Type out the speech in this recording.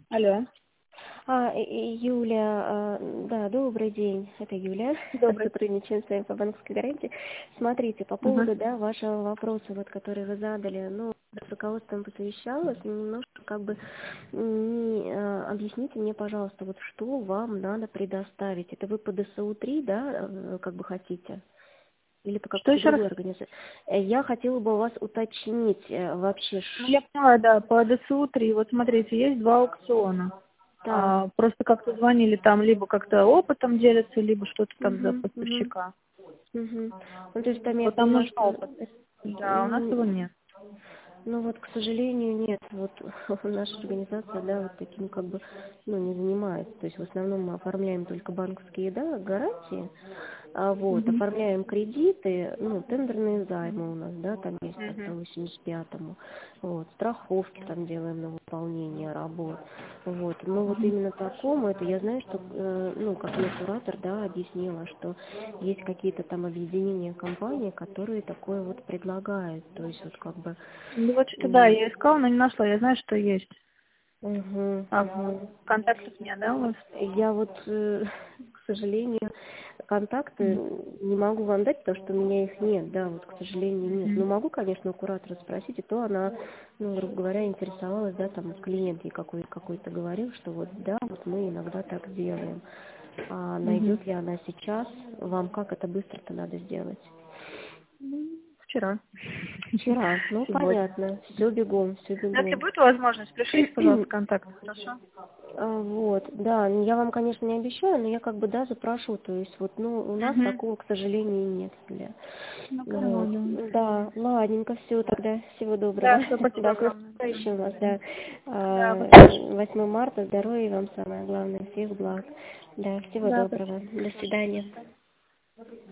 Алло, Юля, да, добрый день, это Юля, добрый. сотрудничаем с вами по банковской гарантии. Смотрите, по Мгм. поводу, да, вашего вопроса, вот, который вы задали, ну, с руководством посовещалась, немножко, как бы, объясните мне, пожалуйста, вот, что вам надо предоставить? Это вы по ДСУ-3, да, как бы хотите? Или по Что какой-то еще раз? другой организации? Я хотела бы у вас уточнить вообще, Ну, я поняла, да, по ДСУ-3, вот смотрите, есть два аукциона. так, Просто как-то звонили там, либо как-то опытом делятся, либо что-то там за угу, угу. поставщика. Мгм. Ну, то есть там я Вот там поняла, нужен что... опыт. Да, у нас его нет. Ну вот, к сожалению, нет. Вот наша организация, да, вот таким как бы, ну, не занимается. То есть в основном мы оформляем только банковские, да, гарантии, вот, Мгм. оформляем кредиты, ну, тендерные займы у нас, да, там есть по Мгм. 185-му, вот, страховки там делаем на выполнение работ, вот. Но вот именно такому, это я знаю, что, ну, как мне куратор, да, объяснила, что есть какие-то там объединения компаний, которые такое вот предлагают, то есть вот как бы... Ну вот что, да, я искала, но не нашла. Я знаю, что есть. Угу, А угу. контактов нет, да, у вас? Я вот, к сожалению, контакты не могу вам дать, потому что у меня их нет, да, вот, к сожалению, нет. Мгм. Но могу, конечно, у куратора спросить, и то она, ну, грубо говоря, интересовалась, да, там, клиент ей какой-то говорил, что вот, да, вот мы иногда так делаем. А Мгм. найдет ли она сейчас, вам как это быстро-то надо сделать? Вчера. Вчера, ну, Сегодня. понятно, все бегом, все Но если бегом. будет возможность, пришлите, пожалуйста, контакты, хорошо? Вот, да, я вам, конечно, не обещаю, но я как бы, да, запрошу, то есть вот, ну, у нас Угу. такого, к сожалению, нет, Юля. Ну, поняла, Вот, да. да, ладненько, все тогда, всего доброго. Да, все, спасибо Да, с огромное. наступающим вас, да, Да, вы тоже. 8 марта, здоровья вам самое главное, всех благ. Да, всего Да, доброго, спасибо. до свидания.